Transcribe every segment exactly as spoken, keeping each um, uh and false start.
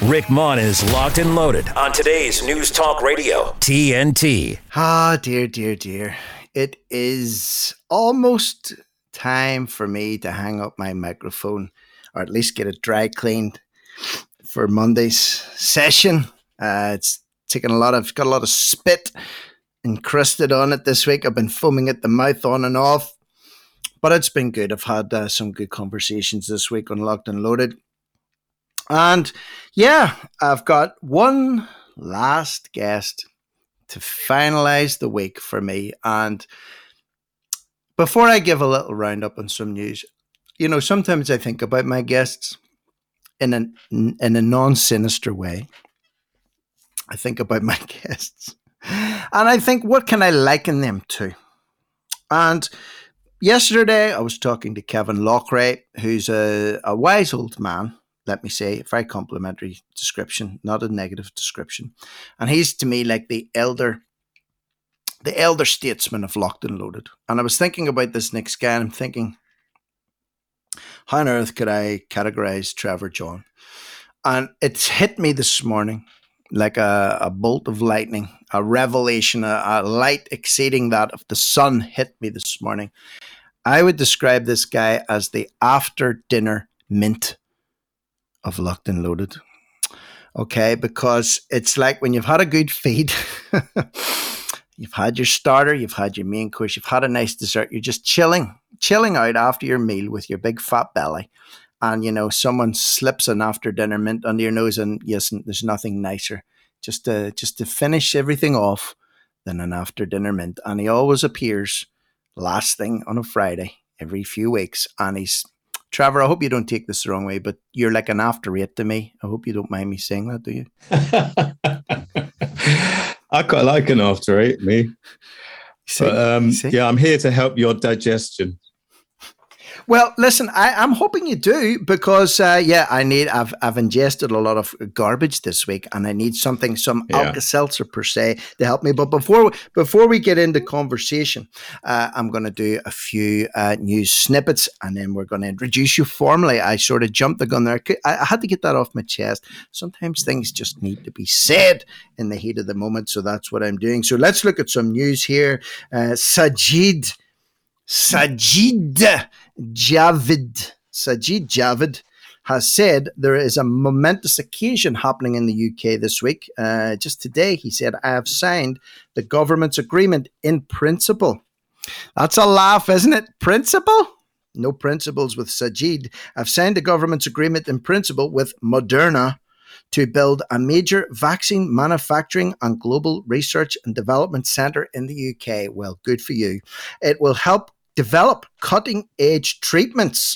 Rick Mon is locked and loaded on today's News Talk Radio, T N T. Ah, dear, dear, dear. It is almost time for me to hang up my microphone, or at least get it dry cleaned for Monday's session. Uh, it's taken a lot of, got a lot of spit encrusted on it this week. I've been foaming at the mouth on and off, but it's been good. I've had uh, some good conversations this week on Locked and Loaded. And yeah, I've got one last guest to finalize the week for me. And before I give a little roundup on some news, you know, sometimes I think about my guests in a, in a non-sinister way. I think about my guests and I think, what can I liken them to? And yesterday I was talking to Kevin Lochray, who's a, a wise old man. Let me say, a very complimentary description, not a negative description. And he's to me like the elder, the elder statesman of Locked and Loaded. And I was thinking about this next guy, and I'm thinking, how on earth could I categorize Trevor John? And it's hit me this morning like a, a bolt of lightning, a revelation, a, a light exceeding that of the sun hit me this morning. I would describe this guy as the after dinner mint of Locked and Loaded. Okay, because it's like when you've had a good feed, you've had your starter, you've had your main course, you've had a nice dessert, you're just chilling, chilling out after your meal with your big fat belly. And, you know, someone slips an after dinner mint under your nose, and yes, there's nothing nicer just to, just to finish everything off than an after dinner mint. And he always appears last thing on a Friday every few weeks. And he's Trevor, I hope you don't take this the wrong way, but you're like an after eight to me. I hope you don't mind me saying that, do you? I quite like an after eight, me. See, but, um, yeah, I'm here to help your digestion. Well, listen, I, I'm hoping you do because, uh, yeah, I need. I've I've ingested a lot of garbage this week, and I need something, some yeah. Alka-Seltzer per se, to help me. But before before we get into conversation, uh, I'm going to do a few uh, news snippets, and then we're going to introduce you formally. I sort of jumped the gun there. I, I had to get that off my chest. Sometimes things just need to be said in the heat of the moment, so that's what I'm doing. So let's look at some news here. Uh, Sajid. Sajid Javid, Sajid Javid has said there is a momentous occasion happening in the U K this week. Uh, just today, he said, I have signed the government's agreement in principle. That's a laugh, isn't it? Principle? No principles with Sajid. I've signed the government's agreement in principle with Moderna to build a major vaccine manufacturing and global research and development centre in the U K. Well, good for you. It will help develop cutting-edge treatments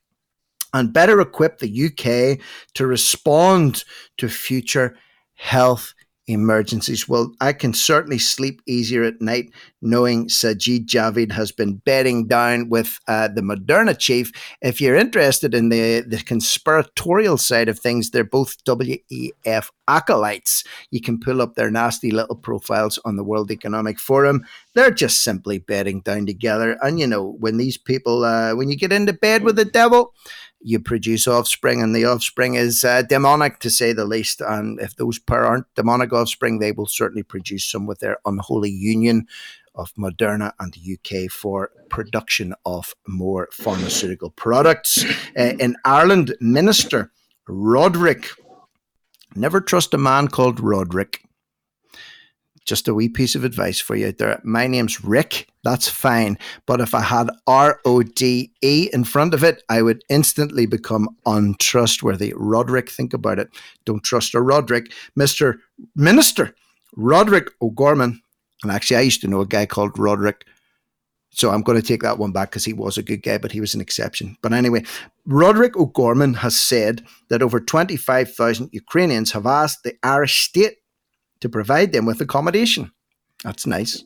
and better equip the U K to respond to future health emergencies. Well, I can certainly sleep easier at night knowing Sajid Javid has been bedding down with uh, the Moderna chief. If you're interested in the, the conspiratorial side of things, they're both W E F acolytes. You can pull up their nasty little profiles on the World Economic Forum. They're just simply bedding down together. And, you know, when these people, uh, when you get into bed with the devil, you produce offspring, and the offspring is uh, demonic, to say the least. And if those pair aren't demonic offspring, they will certainly produce some with their unholy union of Moderna and the U K for production of more pharmaceutical products. Uh, in Ireland, Minister Roderick, never trust a man called Roderick. Just a wee piece of advice for you out there. My name's Rick. That's fine. But if I had R O D E in front of it, I would instantly become untrustworthy. Roderick, think about it. Don't trust a Roderick. Mister Minister Roderick O'Gorman. And actually, I used to know a guy called Roderick. So I'm going to take that one back because he was a good guy, but he was an exception. But anyway, Roderick O'Gorman has said that over twenty-five thousand Ukrainians have asked the Irish state to provide them with accommodation. That's nice.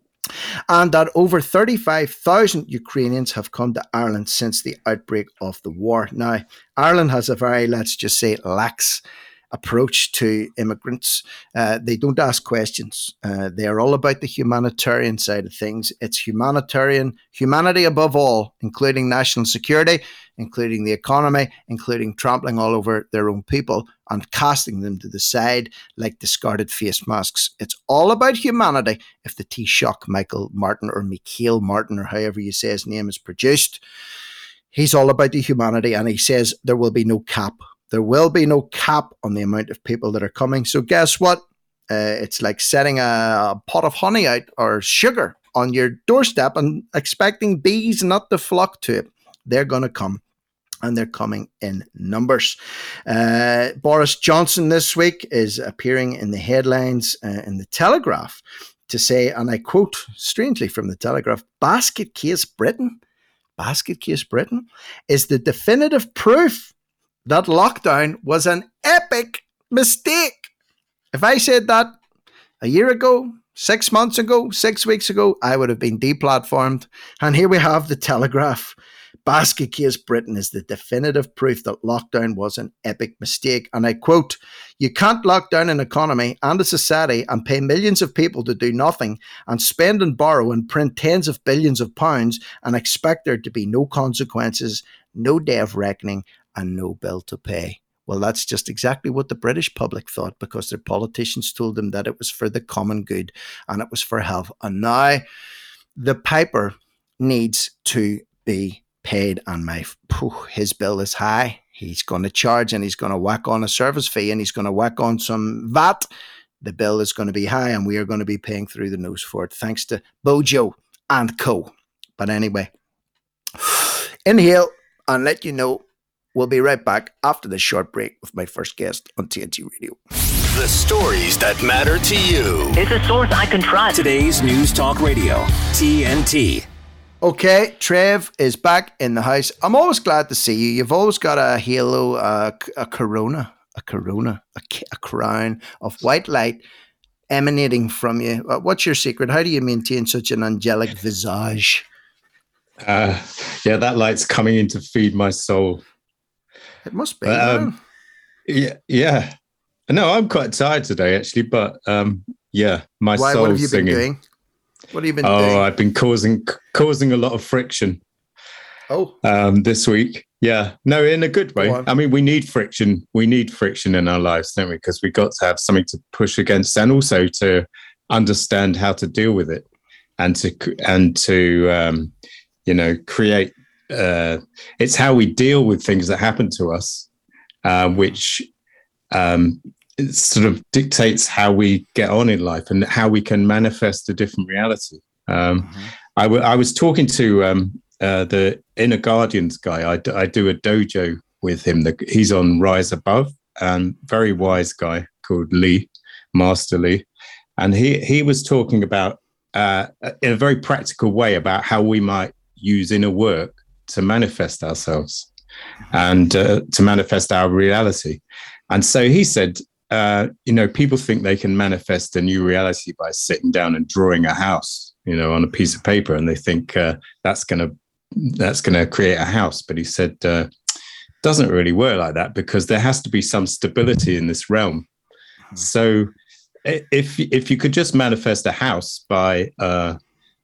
And that over thirty-five thousand Ukrainians have come to Ireland since the outbreak of the war. Now, Ireland has a very, let's just say, lax approach to immigrants. Uh, they don't ask questions. Uh, they are all about the humanitarian side of things. It's humanitarian, humanity above all, including national security, including the economy, including trampling all over their own people and casting them to the side like discarded face masks. It's all about humanity if the Taoiseach Michael Martin, or Michael Martin, or however you say his name, is produced. He's all about the humanity, and he says there will be no cap. There will be no cap on the amount of people that are coming. So guess what? Uh, it's like setting a, a pot of honey out or sugar on your doorstep and expecting bees not to flock to it. They're going to come, and they're coming in numbers. Uh, Boris Johnson this week is appearing in the headlines uh, in the Telegraph to say, and I quote strangely from the Telegraph, "Basket case Britain, basket case Britain is the definitive proof that lockdown was an epic mistake." If I said that a year ago, six months ago, six weeks ago, I would have been deplatformed. And here we have the Telegraph. Basket case Britain is the definitive proof that lockdown was an epic mistake. And I quote, "You can't lock down an economy and a society and pay millions of people to do nothing and spend and borrow and print tens of billions of pounds and expect there to be no consequences, no day of reckoning, and no bill to pay." Well, that's just exactly what the British public thought, because their politicians told them that it was for the common good and it was for health. And now the piper needs to be paid, and my phew, his bill is high. He's going to charge, and he's going to whack on a service fee, and he's going to whack on some V A T. The bill is going to be high, and we are going to be paying through the nose for it, thanks to Bojo and co. But anyway, inhale and let you know. We'll be right back after this short break with my first guest on T N T Radio. The stories that matter to you. It's a source I can trust. Today's News Talk Radio, T N T. Okay, Trev is back in the house. I'm always glad to see you. You've always got a halo, uh, a corona, a corona, a, a crown of white light emanating from you. Uh, what's your secret? How do you maintain such an angelic visage? Uh, yeah, that light's coming in to feed my soul. It must be. Um, yeah, yeah. No, I'm quite tired today, actually, but um, yeah, my Why, soul's what have you singing. been doing? What have you been oh, doing? Oh, I've been causing causing a lot of friction. Oh, um, this week. Yeah, no, in a good way. I mean, we need friction. We need friction in our lives, don't we? Because we've got to have something to push against, and also to understand how to deal with it, and to and to um, you know create. Uh, it's how we deal with things that happen to us, uh, which um, sort of dictates how we get on in life and how we can manifest a different reality. Um, mm-hmm. I, w- I was talking to um, uh, the Inner Guardians guy. I, d- I do a dojo with him. The, he's on Rise Above, and very wise guy called Lee, Master Lee. And he, he was talking about, uh, in a very practical way, about how we might use inner work to manifest ourselves and uh, to manifest our reality. And so he said, uh, you know, people think they can manifest a new reality by sitting down and drawing a house, you know, on a piece of paper, and they think uh, that's going to that's going to create a house. But he said, uh, doesn't really work like that, because there has to be some stability in this realm. Mm-hmm. So if if you could just manifest a house by uh,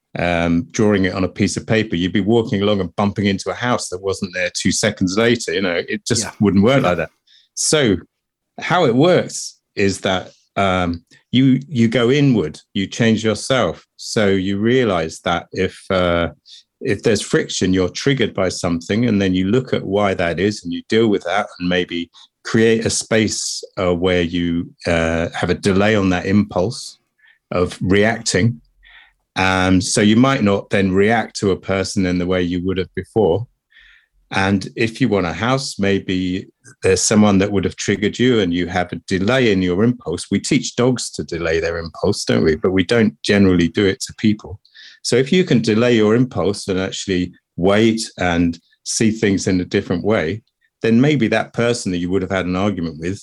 um, drawing it on a piece of paper, you'd be walking along and bumping into a house that wasn't there two seconds later. You know, it just yeah. wouldn't work like that. So how it works is that um, you you go inward, you change yourself. So you realize that if uh, if there's friction, you're triggered by something, and then you look at why that is, and you deal with that, and maybe create a space uh, where you uh, have a delay on that impulse of reacting. Um, so you might not then react to a person in the way you would have before. And if you want a house, maybe there's someone that would have triggered you and you have a delay in your impulse. We teach dogs to delay their impulse, don't we? But we don't generally do it to people. So if you can delay your impulse and actually wait and see things in a different way, then maybe that person that you would have had an argument with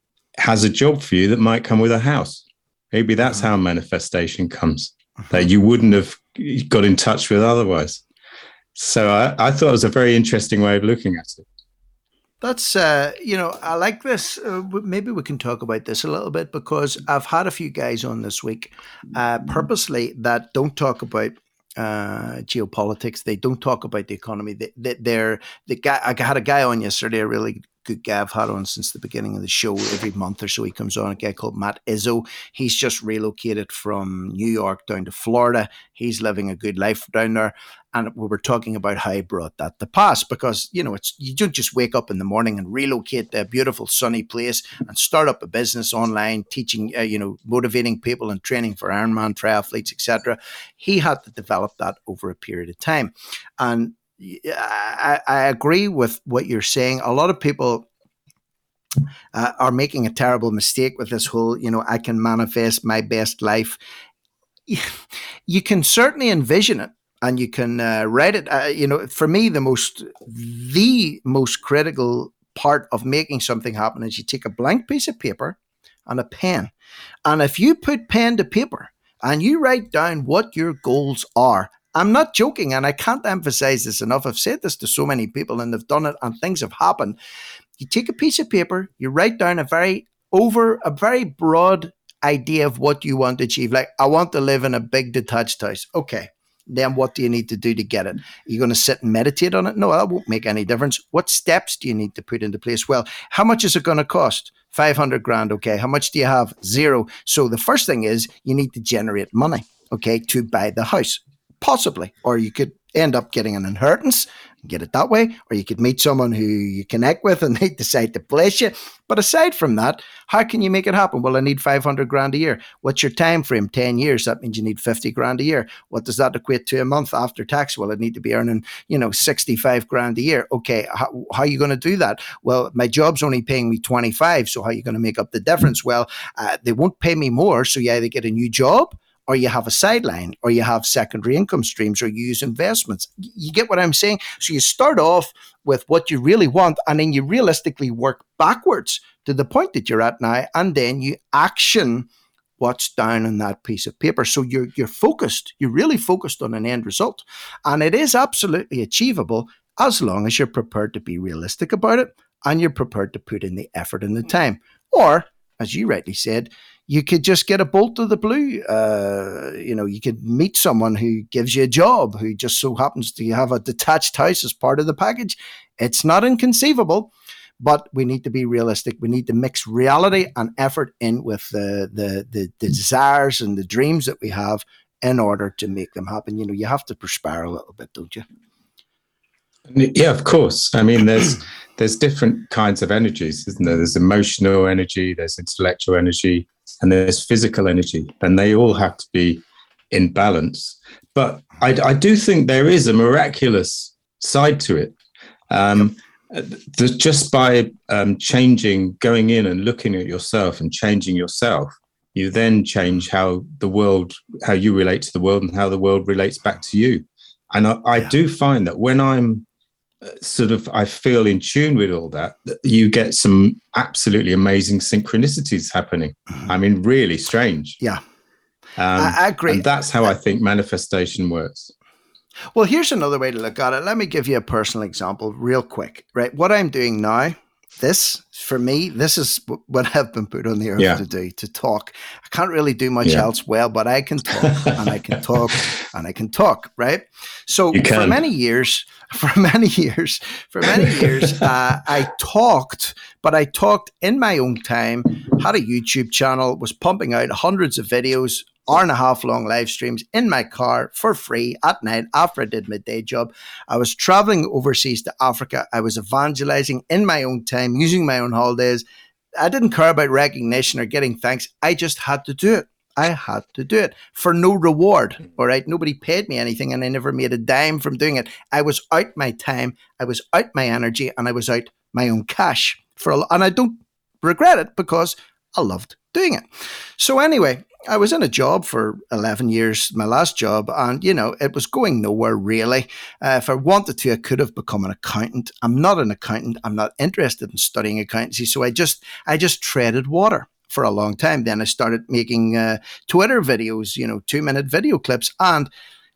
has a job for you that might come with a house. Maybe that's how manifestation comes, that you wouldn't have got in touch with otherwise. So I, I thought it was a very interesting way of looking at it. That's, uh, you know, I like this. Uh, maybe we can talk about this a little bit because I've had a few guys on this week uh, purposely that don't talk about uh, geopolitics. They don't talk about the economy. They, they, they're the guy. I had a guy on yesterday, a really good guy I've had on since the beginning of the show. Every month or so he comes on, a guy called Matt Izzo. He's just relocated from New York down to Florida. He's living a good life down there. And we were talking about how he brought that to pass because, you know, it's you don't just wake up in the morning and relocate to a beautiful sunny place and start up a business online, teaching, uh, you know, motivating people and training for Ironman triathletes, et cetera. He had to develop that over a period of time. And I, I agree with what you're saying. A lot of people uh, are making a terrible mistake with this whole, you know, I can manifest my best life. You can certainly envision it. And you can uh, write it. Uh, you know, for me, the most the most critical part of making something happen is you take a blank piece of paper and a pen, and if you put pen to paper and you write down what your goals are. I'm not joking, and I can't emphasize this enough. I've said this to so many people, and they've done it, and things have happened. You take a piece of paper, you write down a very over a very broad idea of what you want to achieve. Like, I want to live in a big detached house. Okay. Then what do you need to do to get it? Are you going to sit and meditate on it? No, that won't make any difference. What steps do you need to put into place? Well, how much is it going to cost? five hundred grand. Okay. How much do you have? Zero. So the first thing is you need to generate money, okay, to buy the house, possibly. Or you could end up getting an inheritance, get it that way, or you could meet someone who you connect with and they decide to bless you. But aside from that, how can you make it happen? Well, I need five hundred grand a year. What's your time frame? ten years. That means you need fifty grand a year. What does that equate to a month after tax? Well, I need to be earning, you know, sixty-five grand a year. Okay. How, how are you going to do that? Well, my job's only paying me twenty-five. So how are you going to make up the difference? Well, uh, they won't pay me more. So you either get a new job, or you have a sideline, or you have secondary income streams, or you use investments. You get what I'm saying? So you start off with what you really want, and then you realistically work backwards to the point that you're at now, and then you action what's down on that piece of paper. So you're you're focused. You're really focused on an end result. And it is absolutely achievable as long as you're prepared to be realistic about it, and you're prepared to put in the effort and the time. Or, as you rightly said, you could just get a bolt of the blue. Uh, you know, you could meet someone who gives you a job, who just so happens to have a detached house as part of the package. It's not inconceivable, but we need to be realistic. We need to mix reality and effort in with the the the, the desires and the dreams that we have in order to make them happen. You know, you have to perspire a little bit, don't you? Yeah, of course. I mean, there's there's different kinds of energies, isn't there? There's emotional energy, there's intellectual energy, and there's physical energy, and they all have to be in balance. But I, I do think there is a miraculous side to it. Um, just by um, changing, going in and looking at yourself and changing yourself, you then change how the world, how you relate to the world, and how the world relates back to you. And I, I yeah. do find that when I'm sort of, I feel in tune with all that, that you get some absolutely amazing synchronicities happening. Mm-hmm. I mean, really strange. Yeah. Um, I, I agree. And that's how I think manifestation works. Well, here's another way to look at it. Let me give you a personal example real quick, right? What I'm doing now, this, for me, this is what I've been put on the earth yeah. to do, to talk. I can't really do much yeah. else well, but I can talk and I can talk and I can talk, right? So for many years, for many years, for many years, uh, I talked, but I talked in my own time, had a YouTube channel, was pumping out hundreds of videos, hour and a half long live streams in my car for free at night after I did my day job. I was traveling overseas to Africa. I was evangelizing in my own time, using my own holidays. I didn't care about recognition or getting thanks. I just had to do it. I had to do it for no reward. All right. Nobody paid me anything, and I never made a dime from doing it. I was out my time. I was out my energy, and I was out my own cash for a, and I don't regret it because I loved doing it. So anyway, I was in a job for eleven years, my last job, and, you know, it was going nowhere really. Uh, if I wanted to, I could have become an accountant. I'm not an accountant. I'm not interested in studying accountancy. So I just, I just treaded water for a long time. Then I started making uh, Twitter videos, you know, two minute video clips. And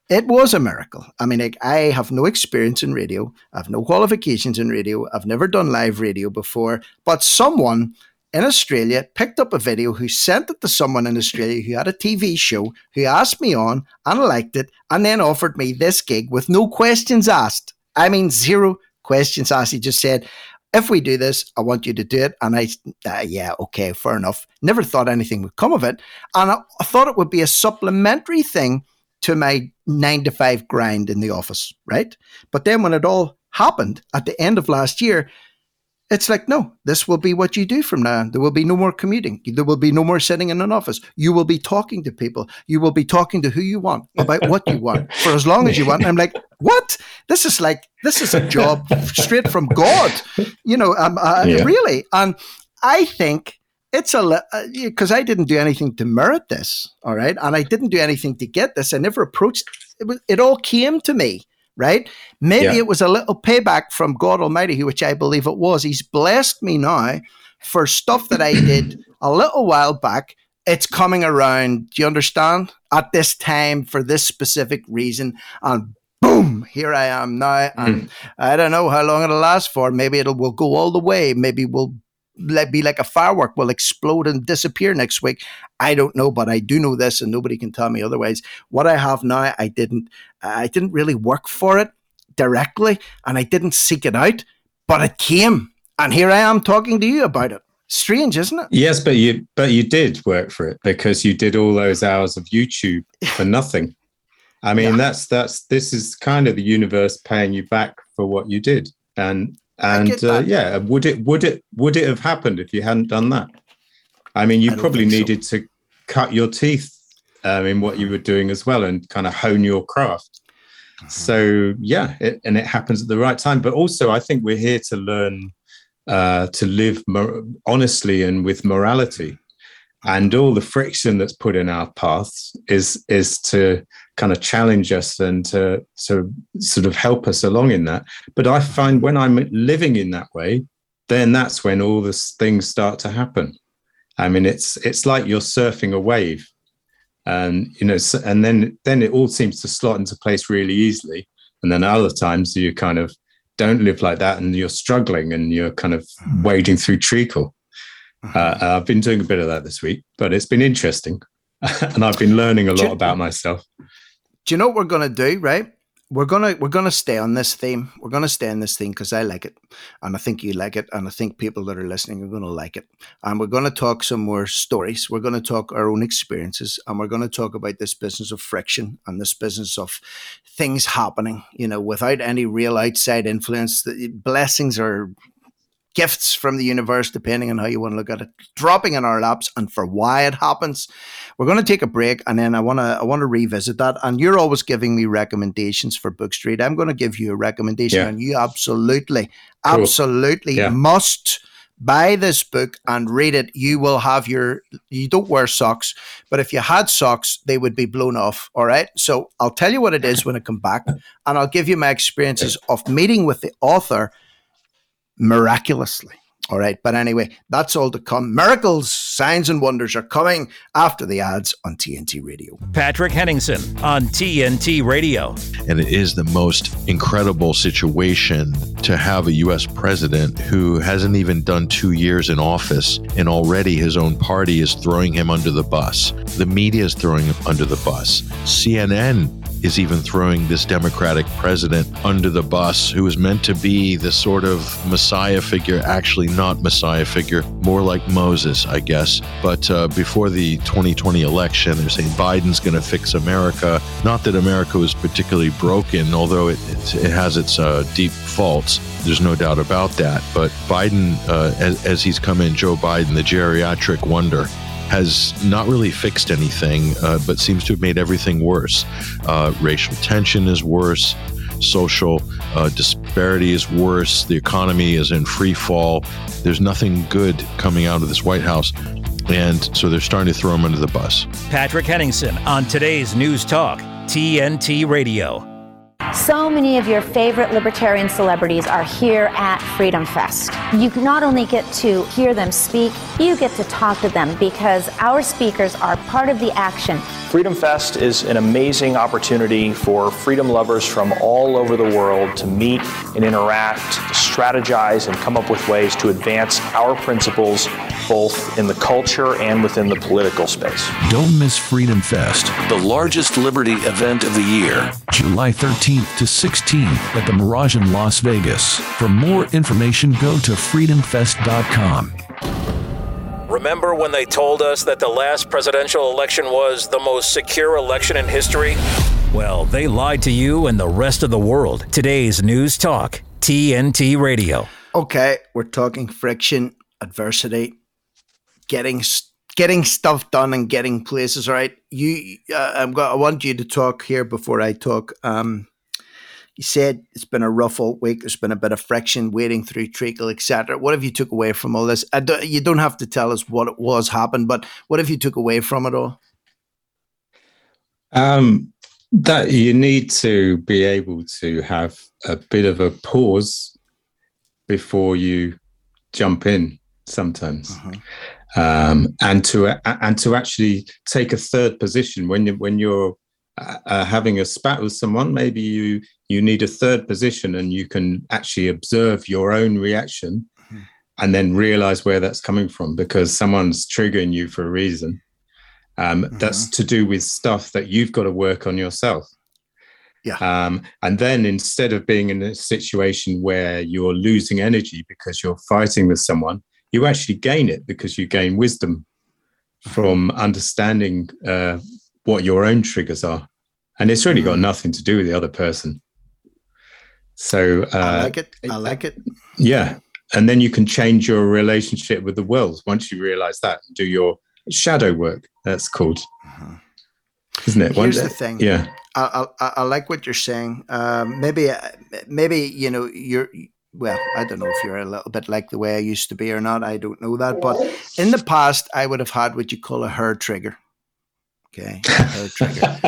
It was a miracle. I mean, like, I have no experience in radio. I have no qualifications in radio. I've never done live radio before. But someone in Australia picked up a video, who sent it to someone in Australia who had a T V show, who asked me on and liked it, and then offered me this gig with no questions asked. I mean, zero questions asked. He just said, if we do this, I want you to do it. And I, uh, yeah, okay, fair enough. Never thought anything would come of it. And I, I thought it would be a supplementary thing to my nine to five grind in the office, right? But then when it all happened at the end of last year, it's like, no, this will be what you do from now on. There will be no more commuting. There will be no more sitting in an office. You will be talking to people. You will be talking to who you want about what you want for as long as you want. And I'm like, what? This is like, this is a job straight from God, you know, um, uh, yeah. really. And I think it's a, because uh, I didn't do anything to merit this, all right? And I didn't do anything to get this. I never approached, it, was, it all came to me. Right? Maybe yeah. it was a little payback from God Almighty, which I believe it was. He's blessed me now for stuff that I did a little while back. It's coming around. Do you understand? At this time, for this specific reason. And boom, here I am now. And mm. I don't know how long it'll last for. Maybe it'll will go all the way. Maybe we'll be like a firework, will explode and disappear next week. I don't know, but I do know this, and nobody can tell me otherwise. What I have now, I didn't, I didn't really work for it directly, and I didn't seek it out, but it came, and here I am talking to you about it. Strange, isn't it? Yes, but you, but you did work for it, because you did all those hours of YouTube for nothing. I mean, yeah. that's that's this is kind of the universe paying you back for what you did, and. And uh, yeah, would it would it would it have happened if you hadn't done that? I mean, you I probably needed so. to cut your teeth um, in what you were doing as well, and kind of hone your craft. Mm-hmm. So yeah, it, and it happens at the right time. But also, I think we're here to learn uh, to live mor- honestly and with morality. And all the friction that's put in our paths is is to kind of challenge us and to, to sort of help us along in that. But I find when I'm living in that way, then that's when all these things start to happen. I mean, it's it's like you're surfing a wave, and you know, and then then it all seems to slot into place really easily. And then other times you kind of don't live like that, and you're struggling, and you're kind of wading through treacle. Uh, I've been doing a bit of that this week, but it's been interesting. And I've been learning a lot about myself. Do you know what we're going to do, right? We're going to we're going to stay on this theme. We're going to stay on this theme because I like it. And I think you like it. And I think people that are listening are going to like it. And we're going to talk some more stories. We're going to talk our own experiences. And we're going to talk about this business of friction and this business of things happening, you know, without any real outside influence. The blessings are gifts from the universe, depending on how you want to look at it, dropping in our laps, and for why it happens. We're going to take a break, and then I want to I want to revisit that. And you're always giving me recommendations for Book Street. I'm going to give you a recommendation, yeah. and you absolutely, cool. absolutely yeah. must buy this book and read it. You will have your, you don't wear socks, but if you had socks, they would be blown off. All right. So I'll tell you what it is when I come back, and I'll give you my experiences of meeting with the author miraculously. All right. But anyway, that's all to come. Miracles, signs and wonders are coming after the ads on T N T Radio. Patrick Henningsen on T N T Radio. And it is the most incredible situation to have a U S president who hasn't even done two years in office, and already his own party is throwing him under the bus. The media is throwing him under the bus. C N N is even throwing this Democratic president under the bus, who is meant to be the sort of Messiah figure, actually not Messiah figure, more like Moses, I guess. But uh, before the twenty twenty election, they're saying Biden's going to fix America. Not that America was particularly broken, although it, it, it has its uh, deep faults. There's no doubt about that. But Biden, uh, as, as he's come in, Joe Biden, the geriatric wonder, has not really fixed anything, uh, but seems to have made everything worse. Uh, racial tension is worse. Social uh, disparity is worse. The economy is in free fall. There's nothing good coming out of this White House. And so they're starting to throw him under the bus. Patrick Henningsen on today's News Talk, T N T Radio. So many of your favorite libertarian celebrities are here at Freedom Fest. You not only get to hear them speak, you get to talk to them because our speakers are part of the action. Freedom Fest is an amazing opportunity for freedom lovers from all over the world to meet and interact, to strategize, and come up with ways to advance our principles both in the culture and within the political space. Don't miss Freedom Fest, The largest liberty event of the year. July thirteenth to sixteenth at the Mirage in Las Vegas. For more information, go to freedom fest dot com. Remember when they told us that the last presidential election was the most secure election in history? Well, they lied to you and the rest of the world. Today's News Talk, T N T Radio. Okay, we're talking friction, adversity, getting getting stuff done and getting places right. You, uh, I'm going. I want you to talk here before I talk. Um, you said it's been a rough old week. There's been a bit of friction, wading through treacle, et cetera. What have you took away from all this? I don't, you don't have to tell us what it was happened, but what have you took away from it all? Um, that you need to be able to have a bit of a pause before you jump in sometimes. Uh-huh. Um, and to uh, and to actually take a third position when you when you're uh, uh, having a spat with someone. Maybe you you need a third position, and you can actually observe your own reaction, mm-hmm. and then realize where that's coming from, because someone's triggering you for a reason. Um, mm-hmm. That's to do with stuff that you've got to work on yourself. Yeah. Um, and then instead of being in a situation where you're losing energy because you're fighting with someone, you actually gain it because you gain wisdom from understanding uh, what your own triggers are. And it's really got nothing to do with the other person. So uh, I like it. I like it. Yeah. And then you can change your relationship with the world once you realize that and do your shadow work. That's called, uh-huh. isn't it? Here's the thing. Yeah. I, I, I like what you're saying. Um, maybe, maybe, you know, you're, well, I don't know if you're a little bit like the way I used to be or not. I don't know that. But in the past, I would have had what you call a hair trigger. Okay. A hair trigger.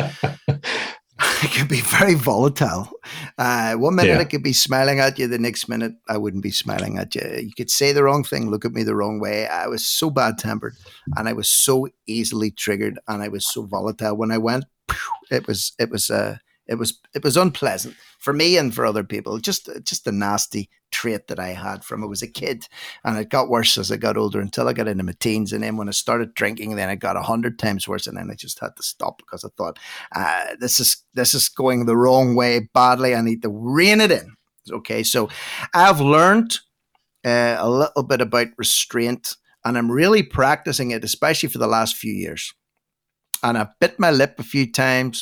It could be very volatile. Uh, one minute yeah. I could be smiling at you. The next minute I wouldn't be smiling at you. You could say the wrong thing, look at me the wrong way. I was so bad-tempered and I was so easily triggered and I was so volatile. When I went, it was, it was, uh, it was, it was unpleasant for me and for other people. Just, just a nasty trait that I had from I was a kid, and it got worse as I got older until I got into my teens. And then when I started drinking, then it got a hundred times worse. And then I just had to stop because I thought, uh, this is, this is going the wrong way badly. I need to rein it in. Okay. So I've learned uh, a little bit about restraint, and I'm really practicing it, especially for the last few years. And I bit my lip a few times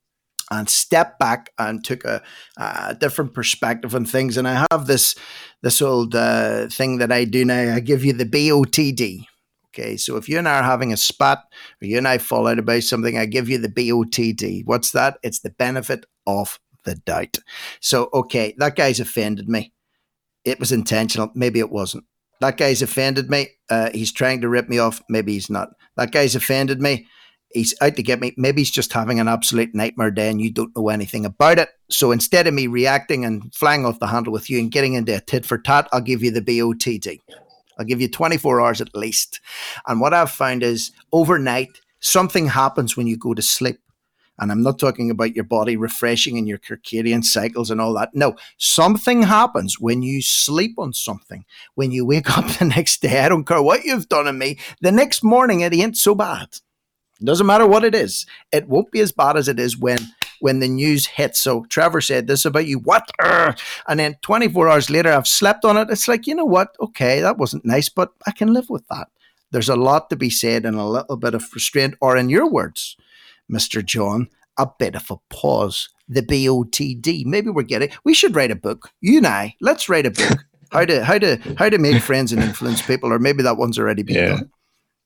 and stepped back and took a, a different perspective on things. And I have this this old uh, thing that I do now. I give you the B O T D. Okay, so if you and I are having a spat, or you and I fall out about something, I give you the B O T D. What's that? It's the benefit of the doubt. So, okay, that guy's offended me. It was intentional. Maybe it wasn't. That guy's offended me. Uh, he's trying to rip me off. Maybe he's not. That guy's offended me. He's out to get me. Maybe he's just having an absolute nightmare day and you don't know anything about it. So instead of me reacting and flying off the handle with you and getting into a tit for tat, I'll give you the B O T D. I'll give you twenty-four hours at least. And what I've found is overnight, something happens when you go to sleep. And I'm not talking about your body refreshing and your circadian cycles and all that. No, something happens when you sleep on something. When you wake up the next day, I don't care what you've done to me, the next morning it ain't so bad. It doesn't matter what it is. It won't be as bad as it is when when the news hits. So Trevor said this about you. What? Urgh. And then twenty-four hours later, I've slept on it. It's like, you know what? Okay, that wasn't nice, but I can live with that. There's a lot to be said and a little bit of restraint, or in your words, Mister John, a bit of a pause. The B O T D. Maybe we're getting, we should write a book. You and I, let's write a book. How to how to how to make friends and influence people, or maybe that one's already been yeah. done.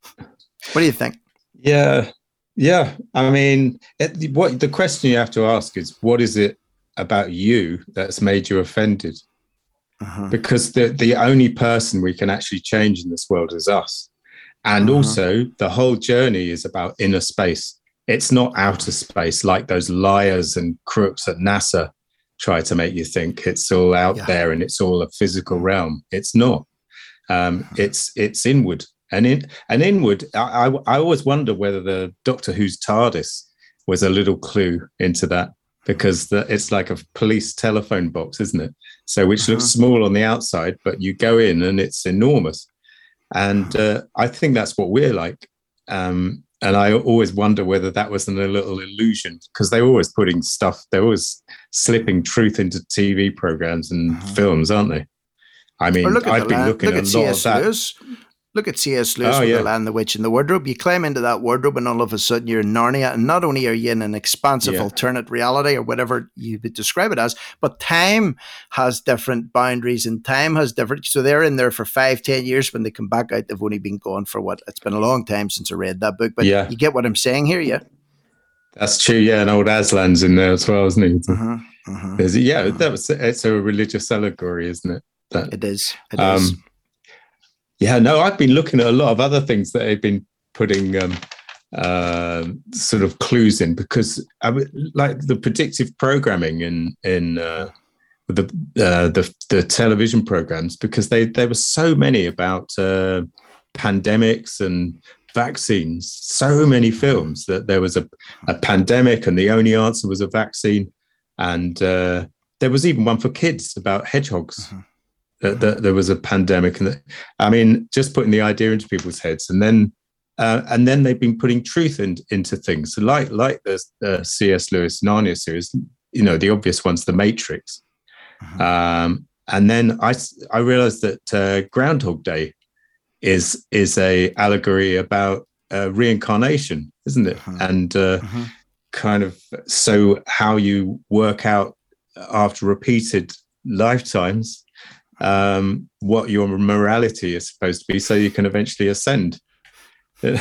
What do you think? Yeah, yeah. I mean, it, what the question you have to ask is, what is it about you that's made you offended? Uh-huh. Because the the only person we can actually change in this world is us. And uh-huh. also, the whole journey is about inner space. It's not outer space like those liars and crooks at NASA try to make you think it's all out yeah. there and it's all a physical realm. It's not. Um, it's it's inward. And in and inward, I, I, I always wonder whether the Doctor Who's TARDIS was a little clue into that, because the, it's like a police telephone box, isn't it? So which uh-huh. looks small on the outside, but you go in and it's enormous. And uh, I think that's what we're like. Um, and I always wonder whether that wasn't a little illusion, because they're always putting stuff, they're always slipping truth into T V programs and uh-huh. films, aren't they? I mean, I've been looking at a lot of that. Lewis. Look at C S Lewis oh, with yeah. The Lion, the Witch, and the Wardrobe. You climb into that wardrobe and all of a sudden you're in Narnia. And not only are you in an expansive yeah. alternate reality or whatever you would describe it as, but time has different boundaries and time has different. So they're in there for five, ten years. When they come back out, they've only been gone for what? It's been a long time since I read that book. But yeah. you get what I'm saying here, yeah? That's true, yeah. And old Aslan's in there as well, isn't he? Uh-huh, uh-huh, yeah, uh-huh. that was, it's a religious allegory, isn't it? That, it is. It um, is. Yeah, no, I've been looking at a lot of other things that they've been putting um, uh, sort of clues in, because I w- like the predictive programming in in uh, the, uh, the the television programs, because they there were so many about uh, pandemics and vaccines, so many films that there was a, a pandemic and the only answer was a vaccine, and uh, there was even one for kids about hedgehogs. Mm-hmm. That, that there was a pandemic, and that, I mean, just putting the idea into people's heads, and then uh, and then they've been putting truth in, into things, so like like the uh, C S Lewis Narnia series. You know, the obvious one's The Matrix, mm-hmm. um, and then I I realized that uh, Groundhog Day is is a allegory about uh, reincarnation, isn't it? Mm-hmm. And uh, mm-hmm. kind of so how you work out after repeated lifetimes. Um, what your morality is supposed to be, so you can eventually ascend. and,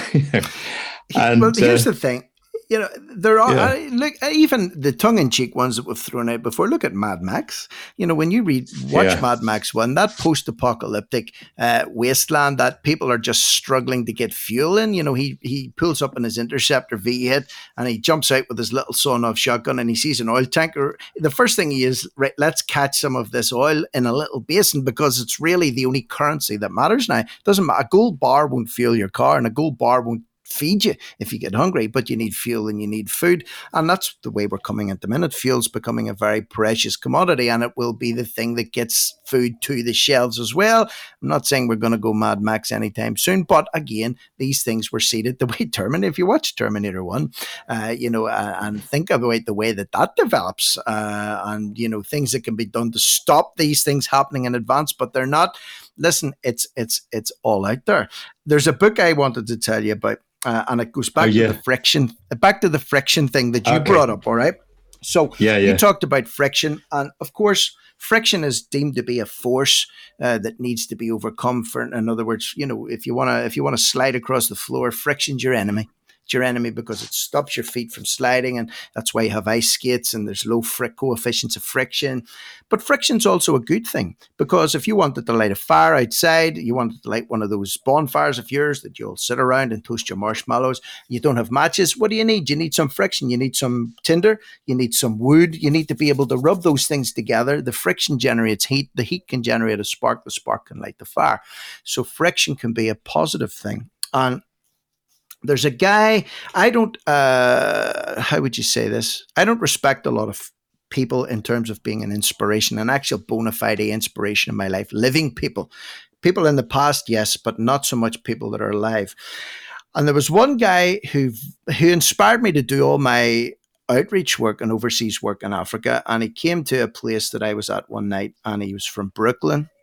well, here's uh, the thing. You know, there are yeah. uh, look even the tongue-in-cheek ones that we've thrown out before. Look at Mad Max. You know, when you read watch yeah. Mad Max one, that post-apocalyptic uh, wasteland that people are just struggling to get fuel in. You know, he he pulls up in his Interceptor V eight and he jumps out with his little sawn-off shotgun and he sees an oil tanker. The first thing he is, right, let's catch some of this oil in a little basin, because it's really the only currency that matters now. It doesn't matter. A gold bar won't fuel your car, and a gold bar won't feed you if you get hungry, but you need fuel and you need food. And that's the way we're coming at the minute. Fuel's becoming a very precious commodity, and it will be the thing that gets food to the shelves as well. I'm not saying we're going to go Mad Max anytime soon, but again, these things were seeded the way Terminator, if you watch Terminator one, uh, you know, uh, and think about the way that that develops, uh, and, you know, things that can be done to stop these things happening in advance, but they're not. Listen, it's, it's, it's all out there. There's a book I wanted to tell you about. Uh, and it goes back oh, yeah. to the friction, back to the friction thing that you okay. brought up. All right. So yeah, yeah. you talked about friction, and of course, friction is deemed to be a force uh, that needs to be overcome. For, in other words, you know, if you want to, if you want to slide across the floor, friction's your enemy. It's your enemy because it stops your feet from sliding, and that's why you have ice skates and there's low fric- coefficients of friction. But friction's also a good thing, because if you wanted to light a fire outside, you wanted to light one of those bonfires of yours that you'll sit around and toast your marshmallows, you don't have matches, what do you need? You need some friction, you need some tinder, you need some wood, you need to be able to rub those things together. The friction generates heat, the heat can generate a spark, the spark can light the fire. So friction can be a positive thing. And there's a guy, I don't, uh, how would you say this? I don't respect a lot of people in terms of being an inspiration, an actual bona fide inspiration in my life. Living people. People in the past, yes, but not so much people that are alive. And there was one guy who who inspired me to do all my outreach work and overseas work in Africa. And he came to a place that I was at one night, and he was from Brooklyn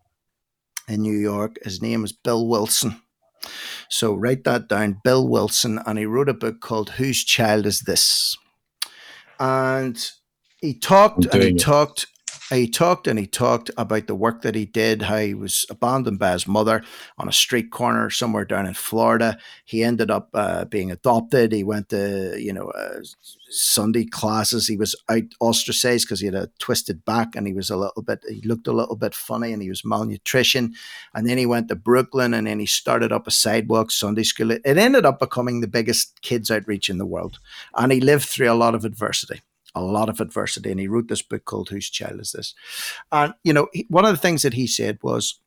in New York. His name was Bill Wilson. So write that down, Bill Wilson, and he wrote a book called Whose Child Is This? And he talked and he it. talked, he talked and he talked about the work that he did, how he was abandoned by his mother on a street corner somewhere down in Florida. He ended up uh, being adopted. He went to, you know, uh, Sunday classes. He was out ostracized because he had a twisted back, and he was a little bit, he looked a little bit funny, and he was malnutrition. And then he went to Brooklyn, and then he started up a sidewalk Sunday school. It, it ended up becoming the biggest kids outreach in the world. And he lived through a lot of adversity. a lot of adversity. And he wrote this book called Whose Child Is This? And, you know, one of the things that he said was,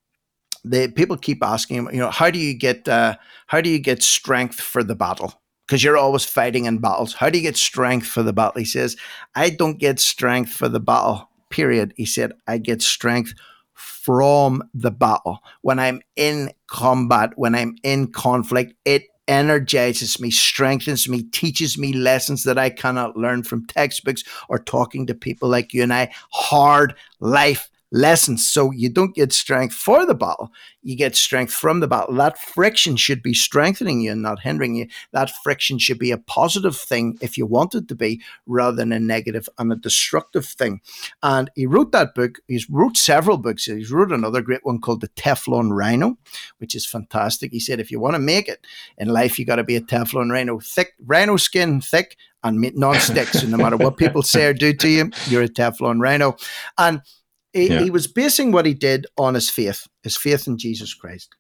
the people keep asking him, you know, how do you get, uh, how do you get strength for the battle? Because you're always fighting in battles. How do you get strength for the battle? He says, I don't get strength for the battle, period. He said, I get strength from the battle. When I'm in combat, when I'm in conflict, it energizes me, strengthens me, teaches me lessons that I cannot learn from textbooks or talking to people like you and I. Hard life lessons. So you don't get strength for the battle. You get strength from the battle. That friction should be strengthening you and not hindering you. That friction should be a positive thing if you want it to be, rather than a negative and a destructive thing. And he wrote that book. He's wrote several books. He's wrote another great one called The Teflon Rhino, which is fantastic. He said, if you want to make it in life, you got to be a Teflon Rhino. Thick, rhino skin, thick, and non-stick. So no matter what people say or do to you, you're a Teflon Rhino. And He, yeah. he was basing what he did on his faith, his faith in Jesus Christ.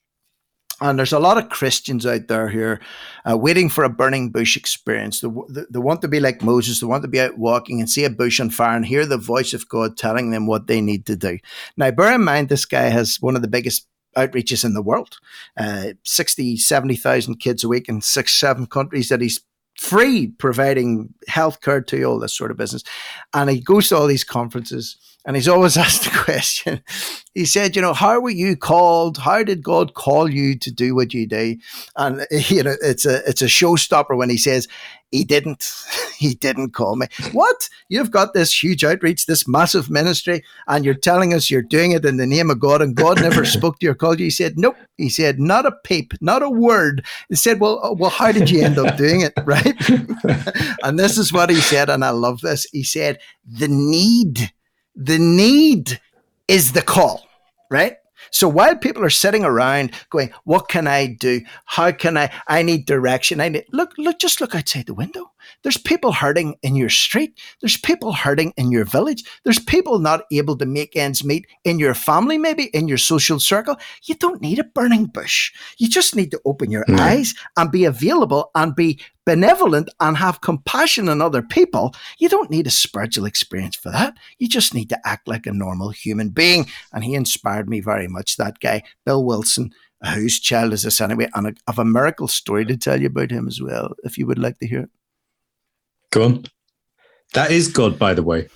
And there's a lot of Christians out there who are uh, waiting for a burning bush experience. They, they, they want to be like Moses. They want to be out walking and see a bush on fire and hear the voice of God telling them what they need to do. Now, bear in mind, this guy has one of the biggest outreaches in the world. Uh, sixty, seventy thousand kids a week in six, seven countries that he's free, providing healthcare to, all this sort of business. And he goes to all these conferences. And he's always asked the question. He said, you know, how were you called? How did God call you to do what you do? And, you know, it's a it's a showstopper when he says, he didn't. He didn't call me. What? You've got this huge outreach, this massive ministry, and you're telling us you're doing it in the name of God, and God never spoke to you or called you. He said, nope. He said, not a peep, not a word. He said, well, well, how did you end up doing it, right? And this is what he said, and I love this. He said, the need The need is the call, right? So while people are sitting around going, what can I do? How can I, I need direction. I need, look, look, just look outside the window. There's people hurting in your street. There's people hurting in your village. There's people not able to make ends meet in your family, maybe in your social circle. You don't need a burning bush. You just need to open your mm. eyes and be available and be benevolent and have compassion on other people. You don't need a spiritual experience for that. You just need to act like a normal human being. And he inspired me very much, that guy, Bill Wilson. Whose child is this anyway? And I have a miracle story to tell you about him as well, if you would like to hear it. Go on. That is God, by the way.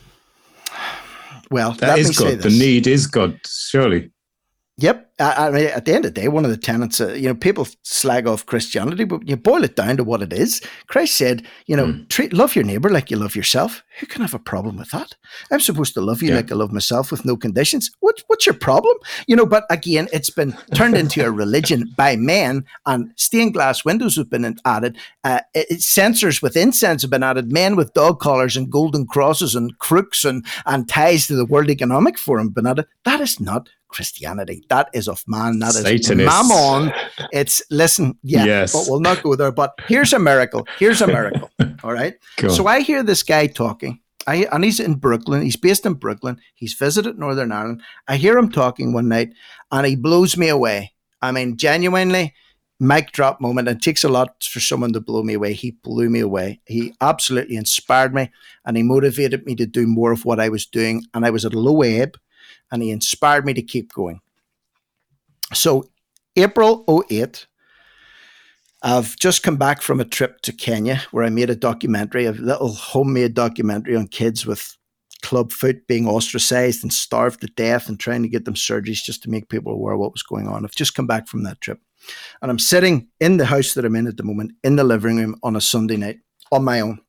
Well, that is God. The need is God, surely. Yep. I, I mean, at the end of the day, one of the tenets, uh, you know, people slag off Christianity, but you boil it down to what it is. Christ said, you know, mm. treat, love your neighbor like you love yourself. Who can have a problem with that? I'm supposed to love you yeah. like I love myself with no conditions. What, what's your problem? You know, but again, it's been turned into a religion by men, and stained glass windows have been added. Uh, it, sensors with incense have been added. Men with dog collars and golden crosses and crooks and, and ties to the World Economic Forum have been added. That is not Christianity. That is of man. That Satanists. Is mammon. It's, listen, yeah, yes. but we'll not go there. But here's a miracle. Here's a miracle. All right. Cool. So I hear this guy talking, I, and he's in Brooklyn. He's based in Brooklyn. He's visited Northern Ireland. I hear him talking one night, and he blows me away. I mean, genuinely, mic drop moment. It takes a lot for someone to blow me away. He blew me away. He absolutely inspired me, and he motivated me to do more of what I was doing. And I was at a low ebb, and he inspired me to keep going. So April oh eight, I've just come back from a trip to Kenya where I made a documentary, a little homemade documentary on kids with clubfoot being ostracized and starved to death and trying to get them surgeries just to make people aware of what was going on. I've just come back from that trip. And I'm sitting in the house that I'm in at the moment, in the living room on a Sunday night on my own.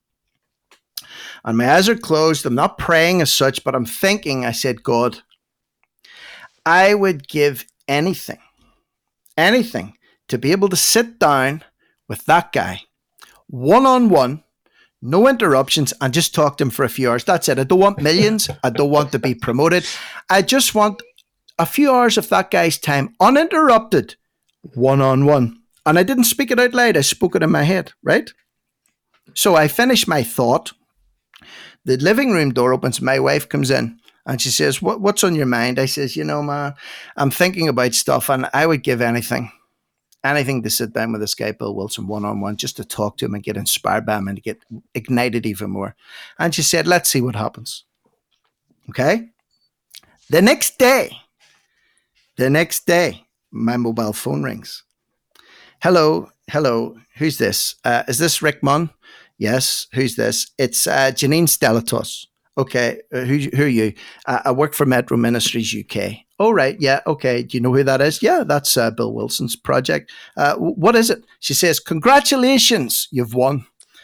And my eyes are closed. I'm not praying as such, but I'm thinking, I said, God, I would give anything, anything to be able to sit down with that guy one-on-one, no interruptions, and just talk to him for a few hours. That's it. I don't want millions. I don't want to be promoted. I just want a few hours of that guy's time uninterrupted, one-on-one. And I didn't speak it out loud. I spoke it in my head, right? So I finish my thought. The living room door opens. My wife comes in. And she says, what, what's on your mind? I says, you know, man, I'm thinking about stuff, and I would give anything anything to sit down with this guy, Bill Wilson, one-on-one, just to talk to him and get inspired by him and to get ignited even more. And she said, let's see what happens. Okay? The next day, the next day, my mobile phone rings. Hello, hello, who's this? Uh, is this Rick Munn? Yes, who's this? It's uh, Janine Stelatos. Okay, uh, who, who are you? Uh, I work for Metro Ministries U K. Oh, right, yeah, okay. Do you know who that is? Yeah, that's uh, Bill Wilson's project. Uh, what is it? She says, congratulations, you've won.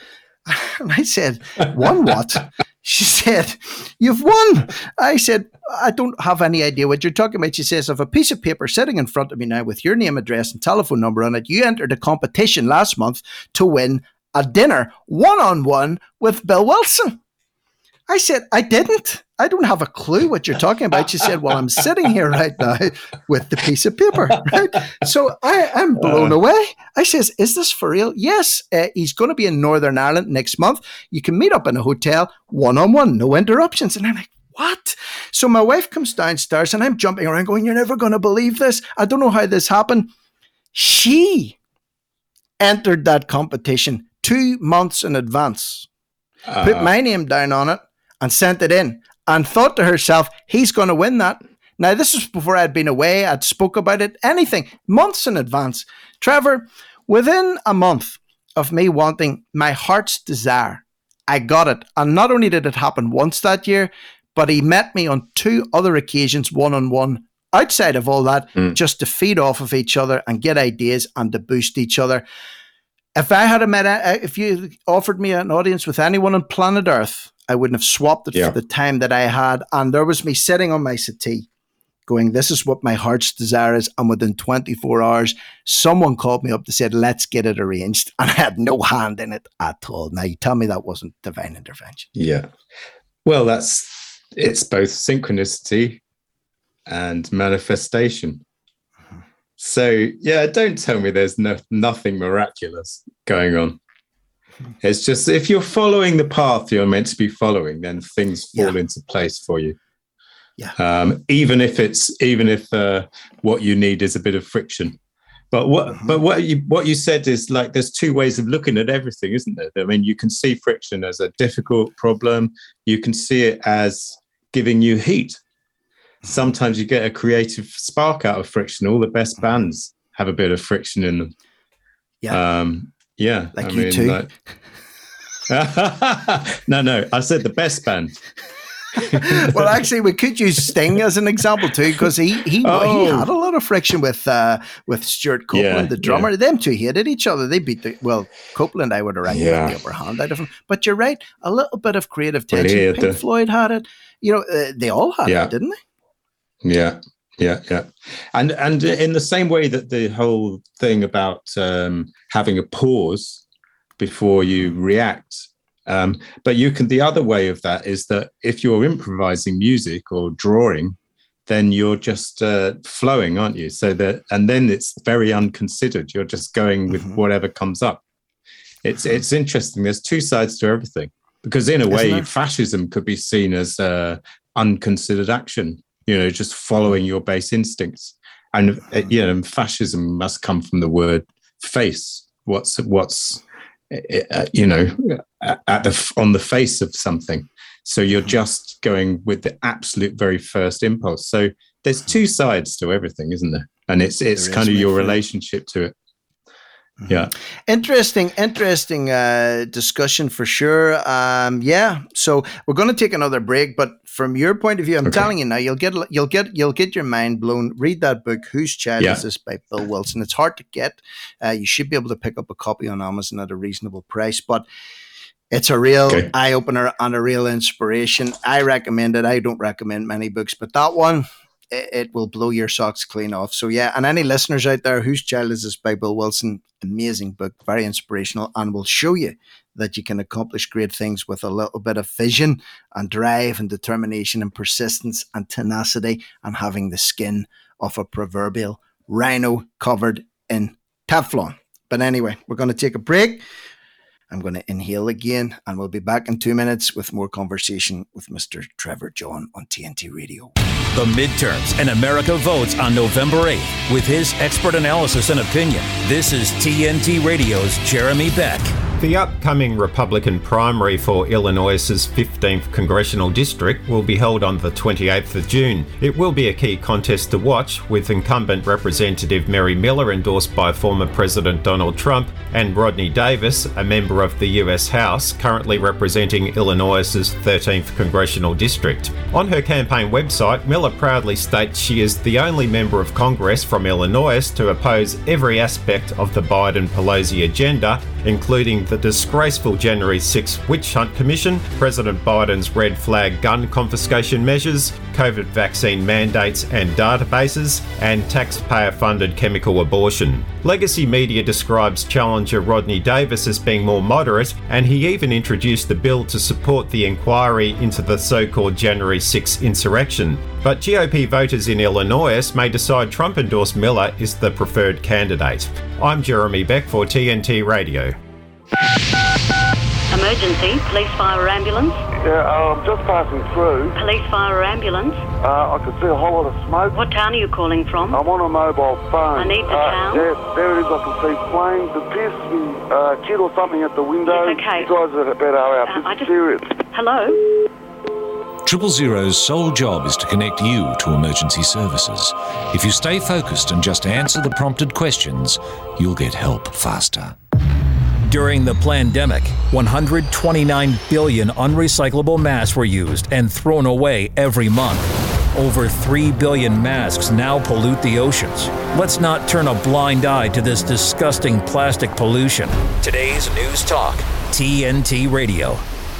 And I said, won what? She said, you've won. I said, I don't have any idea what you're talking about. She says, I have a piece of paper sitting in front of me now with your name, address, and telephone number on it. You entered a competition last month to win a dinner one-on-one with Bill Wilson. I said, I didn't. I don't have a clue what you're talking about. She said, well, I'm sitting here right now with the piece of paper. Right? So I am blown uh, away. I says, is this for real? Yes. Uh, he's going to be in Northern Ireland next month. You can meet up in a hotel one-on-one, no interruptions. And I'm like, what? So my wife comes downstairs and I'm jumping around going, you're never going to believe this. I don't know how this happened. She entered that competition two months in advance, uh, put my name down on it and sent it in and thought to herself, he's going to win that. Now, this was before I'd been away. I'd spoke about it, anything, months in advance. Trevor, within a month of me wanting my heart's desire, I got it. And not only did it happen once that year, but he met me on two other occasions, one-on-one, outside of all that, mm. just to feed off of each other and get ideas and to boost each other. If I had a met, if you offered me an audience with anyone on planet Earth, I wouldn't have swapped it yeah. for the time that I had. And there was me sitting on my settee going, this is what my heart's desire is. And within twenty-four hours, someone called me up to say, let's get it arranged. And I had no hand in it at all. Now, you tell me that wasn't divine intervention. Yeah. Well, that's, it's both synchronicity and manifestation. Mm-hmm. So, yeah, don't tell me there's no, nothing miraculous going on. It's just if you're following the path you're meant to be following, then things fall yeah. into place for you. Yeah. Um, even if it's even if uh, what you need is a bit of friction. But what mm-hmm. but what you what you said is like there's two ways of looking at everything, isn't there? I mean, you can see friction as a difficult problem. You can see it as giving you heat. Sometimes you get a creative spark out of friction. All the best bands have a bit of friction in them. Yeah. Um, Yeah, like I you mean, too. Like... no, no, I said the best band. Well, actually, we could use Sting as an example too, because he he, oh. he had a lot of friction with uh, with Stuart Copeland, yeah, the drummer. Yeah. Them two hated each other. They beat the well, Copeland. I would have reckoned yeah. the upper hand out of him. But you're right, a little bit of creative tension. Well, Pink the... Floyd had it. You know, uh, they all had yeah. it, didn't they? Yeah. Yeah, yeah, and and in the same way that the whole thing about um, having a pause before you react, um, but you can. The other way of that is that if you're improvising music or drawing, then you're just uh, flowing, aren't you? So that, and then it's very unconsidered. You're just going with mm-hmm. whatever comes up. It's it's interesting. There's two sides to everything because in a way, fascism could be seen as uh, unconsidered action. You know, just following your base instincts, and uh, you know, fascism must come from the word face. What's what's uh, you know at the on the face of something. So you're just going with the absolute very first impulse. So there's two sides to everything, isn't there? And it's it's kind of your relationship to it. Mm-hmm. Yeah. Interesting, interesting uh, discussion for sure. Um, yeah. So we're going to take another break, but from your point of view, I'm okay. telling you now, you'll get you'll get you'll get your mind blown. Read that book, Whose Child yeah. Is This by Bill Wilson. It's hard to get. Uh, you should be able to pick up a copy on Amazon at a reasonable price, but it's a real okay. eye opener and a real inspiration. I recommend it. I don't recommend many books, but that one, it will blow your socks clean off. So yeah, and any listeners out there, Whose Child Is This by Bill Wilson? Amazing book, very inspirational, and will show you that you can accomplish great things with a little bit of vision and drive and determination and persistence and tenacity and having the skin of a proverbial rhino covered in Teflon. But anyway, we're going to take a break. I'm going to inhale again, and we'll be back in two minutes with more conversation with Mister Trevor John on T N T Radio. The midterms and America votes on November eighth. With his expert analysis and opinion, this is T N T Radio's Jeremy Beck. The upcoming Republican primary for Illinois' fifteenth Congressional District will be held on the twenty-eighth of June. It will be a key contest to watch, with incumbent Representative Mary Miller, endorsed by former President Donald Trump, and Rodney Davis, a member of the U S House, currently representing Illinois' thirteenth Congressional District. On her campaign website, Miller proudly states she is the only member of Congress from Illinois to oppose every aspect of the Biden-Pelosi agenda, including the disgraceful January sixth Witch Hunt Commission, President Biden's red flag gun confiscation measures, COVID vaccine mandates and databases, and taxpayer-funded chemical abortion. Legacy media describes challenger Rodney Davis as being more moderate, and he even introduced the bill to support the inquiry into the so-called January sixth insurrection. But G O P voters in Illinois may decide Trump-endorsed Miller is the preferred candidate. I'm Jeremy Beck for T N T Radio. Emergency, police, fire, ambulance. Yeah, uh, I'm just passing through. Police, fire, ambulance. Uh, I can see a whole lot of smoke. What town are you calling from? I'm on a mobile phone. I need the uh, town. There, there it is. I can see flames. It appears to be a kid or something at the window. Yes, okay. You guys are better out. Uh, This I is just... serious. Hello? Triple Zero's sole job is to connect you to emergency services. If you stay focused and just answer the prompted questions, you'll get help faster. During the pandemic, one hundred twenty-nine billion unrecyclable masks were used and thrown away every month. Over three billion masks now pollute the oceans. Let's not turn a blind eye to this disgusting plastic pollution. Today's News Talk, T N T Radio.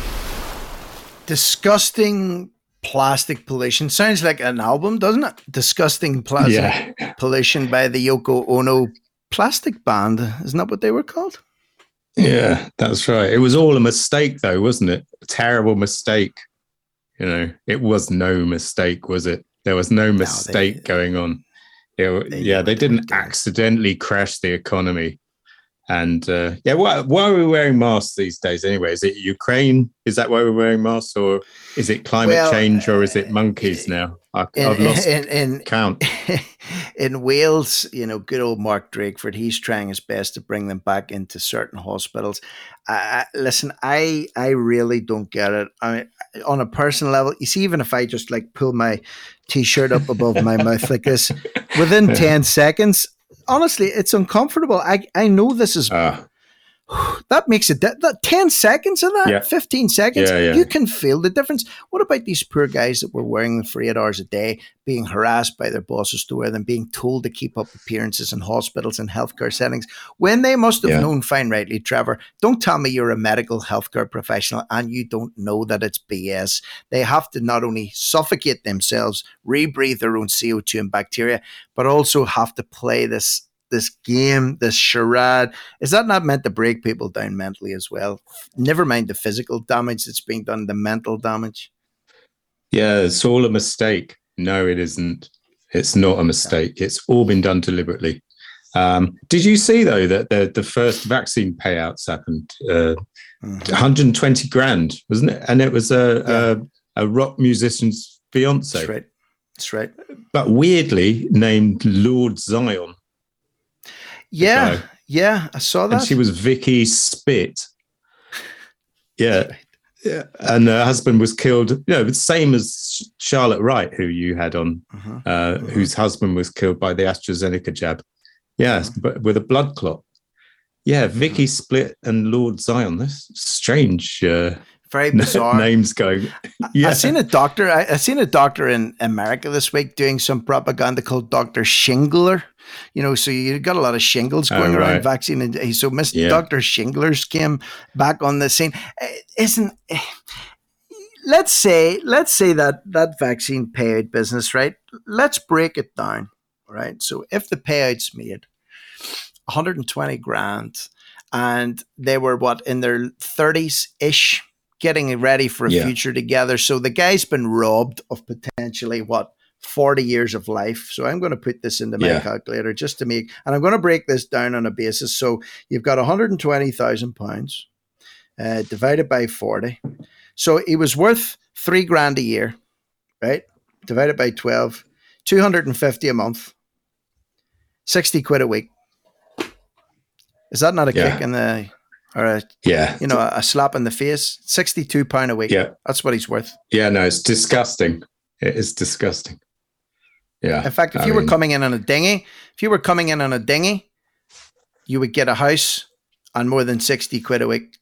Disgusting plastic pollution. Sounds like an album, doesn't it? Disgusting plastic yeah. pollution by the Yoko Ono Plastic Band. Isn't that what they were called? Yeah, that's right. It was all a mistake, though, wasn't it? A terrible mistake. You know, it was no mistake, was it? There was no mistake no, they, going on. It, they, yeah, they didn't accidentally crash the economy. And uh, yeah, why, why are we wearing masks these days anyway? Is it Ukraine? Is that why we're wearing masks? Or is it climate well, change? Or is it monkeys now? I, in, I've lost in, in, count. In Wales, you know, good old Mark Drakeford, he's trying his best to bring them back into certain hospitals. Uh, listen, I I really don't get it. I on a personal level, you see, even if I just like pull my t-shirt up above my mouth like this, within ten seconds, honestly, it's uncomfortable. I I know this is uh, that makes it that, that ten seconds of that, yeah. fifteen seconds, yeah, yeah. You can feel the difference. What about these poor guys that were wearing them for eight hours a day, being harassed by their bosses to wear them, being told to keep up appearances in hospitals and healthcare settings when they must have yeah. known fine rightly, Trevor. Don't tell me you're a medical healthcare professional and you don't know that it's B S. They have to not only suffocate themselves, rebreathe their own C O two and bacteria, but also have to play this this game, this charade. Is that not meant to break people down mentally as well? Never mind the physical damage that's being done, the mental damage. Yeah, it's all a mistake. No, it isn't. It's not a mistake. It's all been done deliberately. Um, did you see, though, that the, the first vaccine payouts happened? Uh, mm-hmm. one hundred twenty grand, wasn't it? And it was a, yeah. a, a rock musician's fiance. That's right. That's right. But weirdly named Lord Zion. Yeah, so, yeah, I saw that. And she was Vicky Spit. Yeah, yeah. And her husband was killed. You know, the same as Charlotte Wright, who you had on, uh-huh. Uh, uh-huh. whose husband was killed by the AstraZeneca jab. Yes, uh-huh. but with a blood clot. Yeah, Vicky uh-huh. Split and Lord Zion. That's strange. Uh, Very bizarre names going. Yeah. I seen a doctor. I, I seen a doctor in America this week doing some propaganda called Doctor Shingler. You know, so you got a lot of shingles going oh, right. around vaccine, and so Mister Yeah. Doctor Shinglers came back on the scene. Isn't let's say let's say that that vaccine payout business, right? Let's break it down, right? So if the payout's made one hundred twenty grand, and they were what in their thirties ish, getting ready for a yeah. future together. So the guy's been robbed of potentially what forty years of life. So I'm going to put this into my yeah. calculator just to make, and I'm going to break this down on a basis. So you've got one hundred twenty thousand pounds. uh, divided by forty. So he was worth three grand a year, right? Divided by twelve, two hundred fifty a month, sixty quid a week. Is that not a yeah. kick in the, or a, yeah. you know, a, a slap in the face? sixty-two pounds a week. Yeah. That's what he's worth. Yeah, no, it's disgusting. It is disgusting. Yeah. In fact, if I you mean, were coming in on a dinghy, if you were coming in on a dinghy, you would get a house on more than sixty quid a week.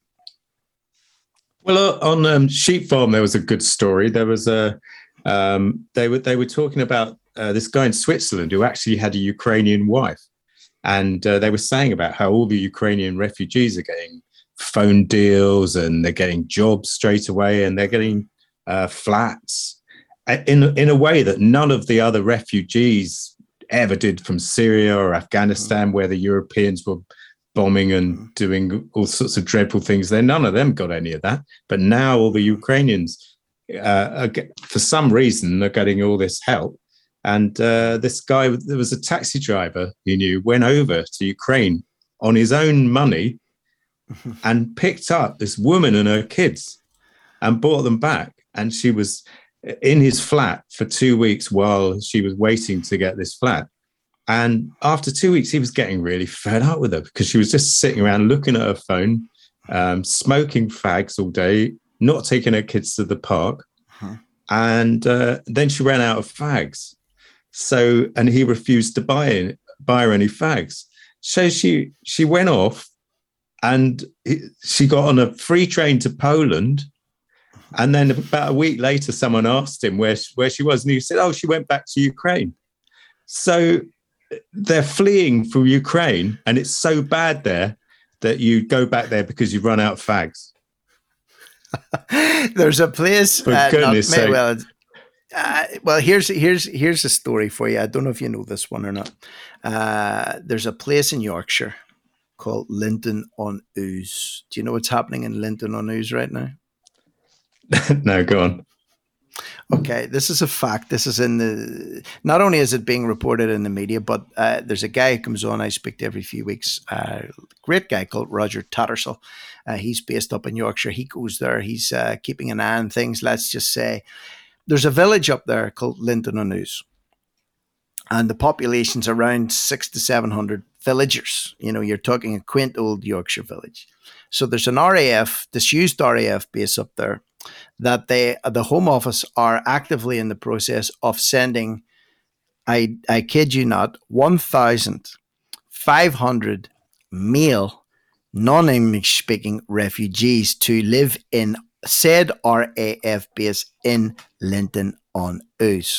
Well, on um, Sheep Farm, there was a good story. There was a, um, they were they were talking about uh, this guy in Switzerland who actually had a Ukrainian wife. And uh, they were saying about how all the Ukrainian refugees are getting phone deals and they're getting jobs straight away and they're getting uh, flats in, in a way that none of the other refugees ever did from Syria or Afghanistan, mm. where the Europeans were bombing and doing all sorts of dreadful things there. None of them got any of that. But now all the Ukrainians, uh, are, for some reason, are getting all this help. And uh, this guy, there was a taxi driver he knew, went over to Ukraine on his own money and picked up this woman and her kids and brought them back. And she was in his flat for two weeks while she was waiting to get this flat. And after two weeks, he was getting really fed up with her because she was just sitting around looking at her phone, um, smoking fags all day, not taking her kids to the park. Uh-huh. And uh, then she ran out of fags. So, and he refused to buy it, buy her any fags. So she she went off, and he, she got on a free train to Poland. And then about a week later, someone asked him where where she was, and he said, "Oh, she went back to Ukraine." So they're fleeing from Ukraine, and it's so bad there that you go back there because you've run out of fags. There's a place. For uh, goodness not, sake. Well, Uh, well, here's here's here's a story for you. I don't know if you know this one or not. Uh, there's a place in Yorkshire called Linton on Ouse. Do you know what's happening in Linton on Ouse right now? No, go on. Okay, this is a fact. This is in the. Not only is it being reported in the media, but uh, there's a guy who comes on. I speak to every few weeks. Uh, great guy called Roger Tattersall. Uh, he's based up in Yorkshire. He goes there. He's uh, keeping an eye on things. Let's just say. There's a village up there called Linton on Ouse, and the population's around six to seven hundred villagers. You know, you're talking a quaint old Yorkshire village. So there's an R A F, disused R A F base up there, that they, the Home Office, are actively in the process of sending. I I kid you not, one thousand five hundred male non-English speaking refugees to live in said R A F base in Linton on Ouse.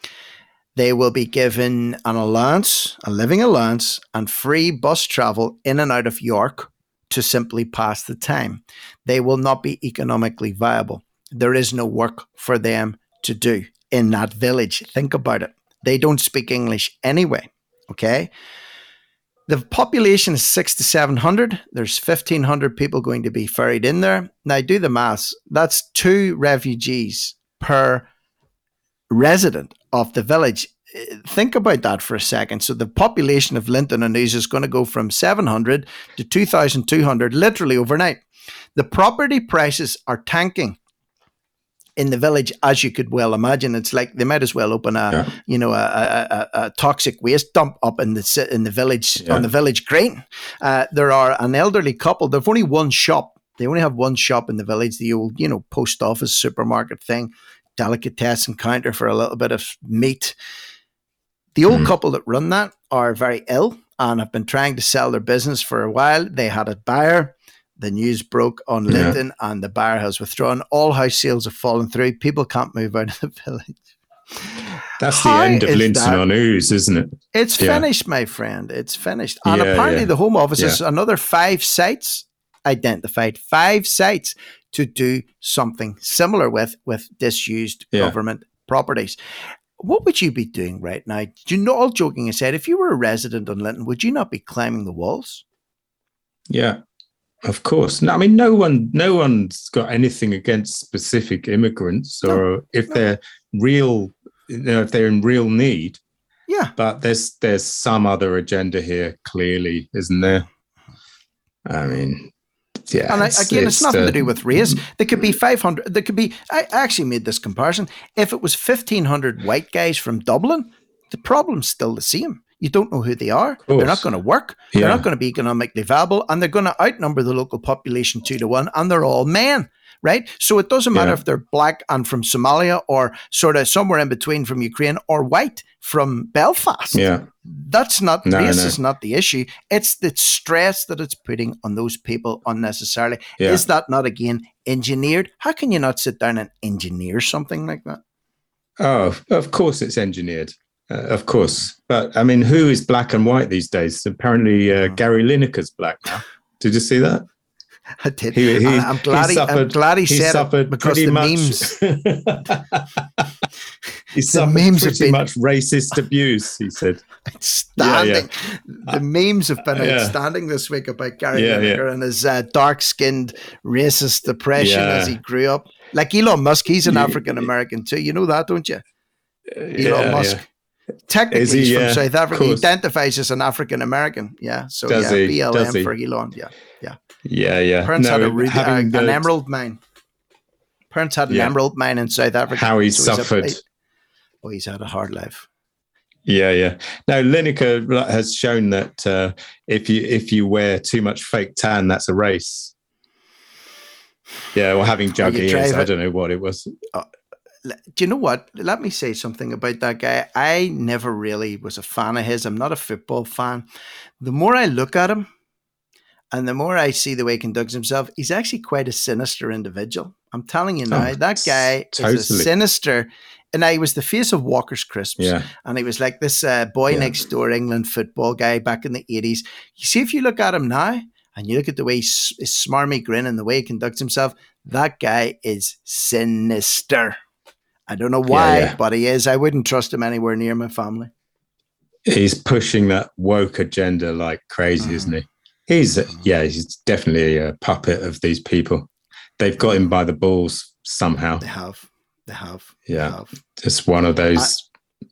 They will be given an allowance, a living allowance, and free bus travel in and out of York to simply pass the time. They will not be economically viable. There is no work for them to do in that village. Think about it. They don't speak English anyway, okay? The population is six to seven hundred. There's fifteen hundred people going to be ferried in there. Now, do the maths. That's two refugees per resident of the village. Think about that for a second. So the population of Linton on Ouse is going to go from seven hundred to two thousand two hundred literally overnight. The property prices are tanking in the village, as you could well imagine. It's like they might as well open a, yeah. you know, a, a, a, a toxic waste dump up in the in the village yeah. on the village green. Uh, there are an elderly couple. They've only one shop. They only have one shop in the village. The old, you know, post office supermarket thing, delicatessen counter for a little bit of meat. The old mm. couple that run that are very ill and have been trying to sell their business for a while. They had a buyer. The news broke on yeah. Linton, and the buyer has withdrawn. All house sales have fallen through. People can't move out of the village. That's How the end of Linton on Ouse, isn't it? It's yeah. finished, my friend. It's finished. And yeah, apparently yeah. the Home Office yeah. has another five sites identified, five sites to do something similar with, with disused yeah. government properties. What would you be doing right now? Do you know, all joking aside, if you were a resident on Linton, would you not be climbing the walls? Yeah. Of course. No, I mean, no one, no one's got anything against specific immigrants, or no, if no. they're real, you know, if they're in real need. Yeah. But there's there's some other agenda here, clearly, isn't there? I mean, Yeah, and I, it's, again, it's, it's nothing uh, to do with race. There could be five hundred. There could be. I actually made this comparison. If it was fifteen hundred white guys from Dublin, the problem's still the same. You don't know who they are. They're not going to work. Yeah. They're not going to be economically viable, and they're going to outnumber the local population two to one. And they're all men, right? So it doesn't matter yeah. if they're black and from Somalia, or sort of somewhere in between from Ukraine, or white from Belfast. Yeah. That's not, no, race no. is not the issue. It's the stress that it's putting on those people unnecessarily. Yeah. Is that not, again, engineered? How can you not sit down and engineer something like that? Oh, of course it's engineered. Uh, of course. But, I mean, who is black and white these days? Apparently uh, mm. Gary Lineker's black now. Did you see that? I did. He, he, I'm glad he, suffered, I'm glad he, he said suffered it because the much, memes. he the suffered memes pretty been, much racist abuse, he said. Outstanding. Yeah, yeah. The memes have been yeah. outstanding this week about Gary yeah, Lineker yeah. and his uh, dark-skinned racist depression yeah. as he grew up. Like Elon Musk, he's an African-American too. You know that, don't you? Elon yeah, Musk. Yeah. Technically, he, he's from yeah, South Africa. He identifies as an African American. Yeah. So, Does yeah, he? B L M Does he? for Elon. Yeah. Yeah. Yeah. Yeah. Parents no, had a really, uh, an the, emerald mine. Parents had an yeah. emerald mine in South Africa. How he so suffered. He's a, oh, he's had a hard life. Yeah. Yeah. No, Lineker has shown that uh, if you if you wear too much fake tan, that's a race. Yeah. Or having jug ears. I don't know what it was. Uh, Do you know what? Let me say something about that guy. I never really was a fan of his. I'm not a football fan. The more I look at him and the more I see the way he conducts himself, he's actually quite a sinister individual. I'm telling you now, oh, that guy totally. is a sinister. And he was the face of Walker's Crisps. Yeah. And he was like this uh, boy yeah. next door England football guy back in the eighties. You see, if you look at him now and you look at the way he's, his smarmy grin and the way he conducts himself, that guy is sinister. I don't know why, yeah, yeah. but he is. I wouldn't trust him anywhere near my family. He's pushing that woke agenda like crazy, mm. isn't he? He's, mm. yeah, he's definitely a puppet of these people. They've got him by the balls somehow. They have. They have. Yeah. They have. It's one of those. I,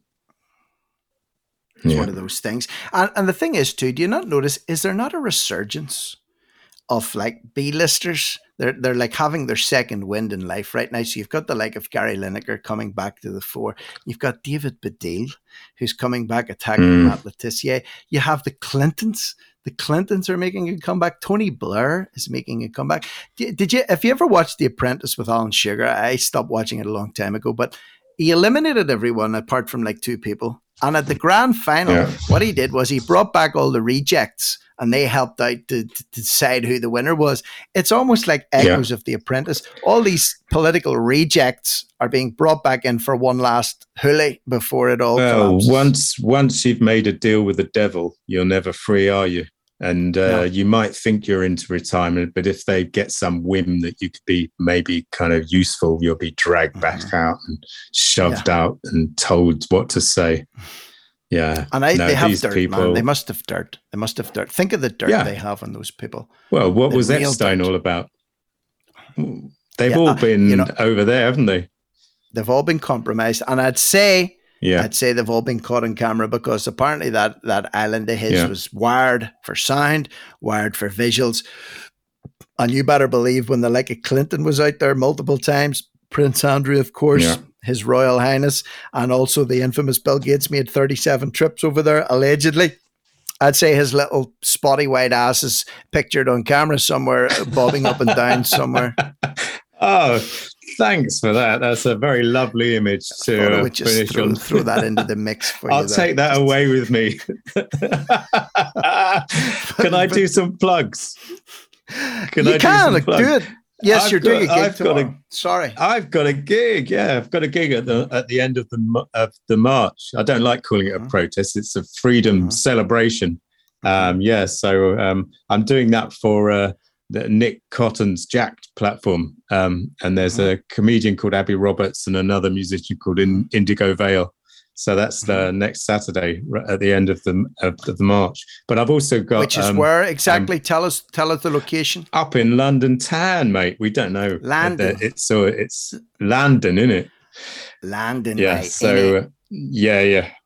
it's yeah. one of those things. And, and the thing is, too, do you not notice, is there not a resurgence of like B-listers? They're they're like having their second wind in life right now. So you've got the like of Gary Lineker coming back to the fore. You've got David Baddiel, who's coming back attacking mm. Matt Letizia. You have the Clintons. The Clintons are making a comeback. Tony Blair is making a comeback. Did, did you? Have you ever watched The Apprentice with Alan Sugar? I stopped watching it a long time ago, but he eliminated everyone apart from like two people. And at the grand final, yeah. what he did was he brought back all the rejects and they helped out to, to decide who the winner was. It's almost like echoes yeah. of The Apprentice. All these political rejects are being brought back in for one last hoolie before it all well, collapses. Once, once you've made a deal with the devil, you're never free, are you? And uh, no. you might think you're into retirement, but if they get some whim that you could be maybe kind of useful, you'll be dragged mm-hmm. back out and shoved yeah. out and told what to say. Yeah. And I, no, they have these dirt, people, man. They must have dirt. They must have dirt. Think of the dirt yeah. they have on those people. Well, what the was Epstein dirt. all about? They've yeah, all been uh, you know, over there, haven't they? They've all been compromised. And I'd say... Yeah. I'd say they've all been caught on camera because apparently that, that island of his yeah. was wired for sound, wired for visuals. And you better believe when the like of Clinton was out there multiple times, Prince Andrew, of course, yeah. His Royal Highness, and also the infamous Bill Gates made thirty-seven trips over there, allegedly. I'd say his little spotty white ass is pictured on camera somewhere, bobbing up and down somewhere. Oh, thanks for that. That's a very lovely image to I would just finish throw, on. Throw that into the mix for I'll you. I'll take that away with me. Can I do some plugs? Can you I can, do some plugs? do it. Yes, I've you're got, doing a gig I've tomorrow. got a, Sorry. I've got a gig. Yeah, I've got a gig at the at the end of the of the march. I don't like calling it a mm-hmm. protest. It's a freedom mm-hmm. celebration. Um, yeah, so um, I'm doing that for uh, the Nick Cotton's Jacked platform. Um, and there's mm-hmm. a comedian called Abby Roberts and another musician called In- Indigo Vale. So that's the mm-hmm. next Saturday at the end of the of the march. But I've also got which is um, where exactly? Um, tell us, tell us the location. Up in London town, mate. We don't know. London. It's so it's London, isn't it? London. Yeah. Right, so uh, yeah, yeah.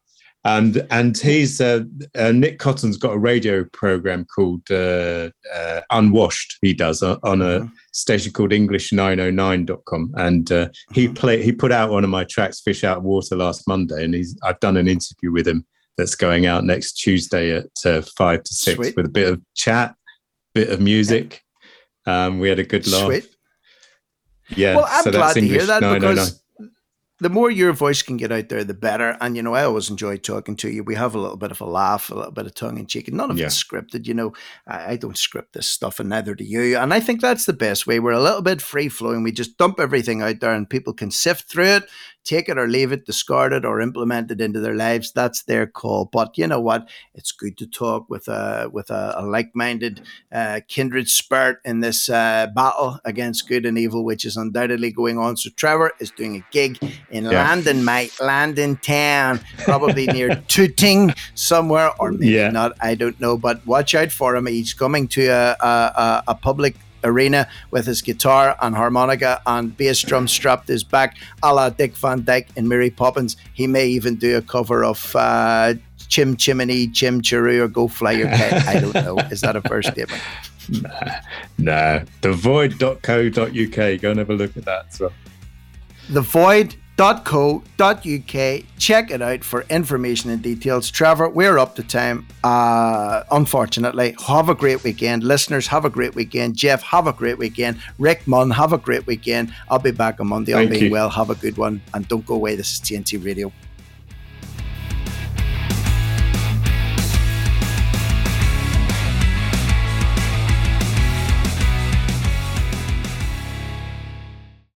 And and he's uh, uh, Nick Cotton's got a radio program called uh, uh, Unwashed. He does uh, on a mm-hmm. station called English nine oh nine dot com, and uh, he mm-hmm. play he put out one of my tracks, Fish Out of Water, last Monday, and he's I've done an interview with him that's going out next Tuesday at uh, five to six Sweet. With a bit of chat, bit of music. Yeah. Um, we had a good laugh. Sweet. Yeah, well, I'm so glad that's to English hear that because the more your voice can get out there, the better. And, you know, I always enjoy talking to you. We have a little bit of a laugh, a little bit of tongue in cheek, and none of yeah. it's scripted. You know, I, I don't script this stuff, and neither do you. And I think that's the best way. We're a little bit free flowing. We just dump everything out there and people can sift through it, take it or leave it, discard it or implement it into their lives. That's their call. But you know what? It's good to talk with a with a, a like-minded, uh, kindred spirit in this uh, battle against good and evil, which is undoubtedly going on. So Trevor is doing a gig in yeah. London, mate, London town, probably near Tooting somewhere, or maybe yeah. not. I don't know. But watch out for him. He's coming to a, a, a public arena with his guitar and harmonica and bass drum strapped to his back, a la Dick Van Dyke and Mary Poppins. He may even do a cover of uh, Chim Chimney, Chim Chiru, or Go Fly Your Kite. I don't know. Is that a first statement? Nah, nah. the void dot co dot uk. Go and have a look at that as well. the void dot co dot uk. Check it out for information and details. Trevor, we're up to time. Uh, unfortunately, have a great weekend. Listeners, have a great weekend. Jeff, have a great weekend. Rick Munn, have a great weekend. I'll be back on Monday. I'll be well. Have a good one. And don't go away. This is T N T Radio.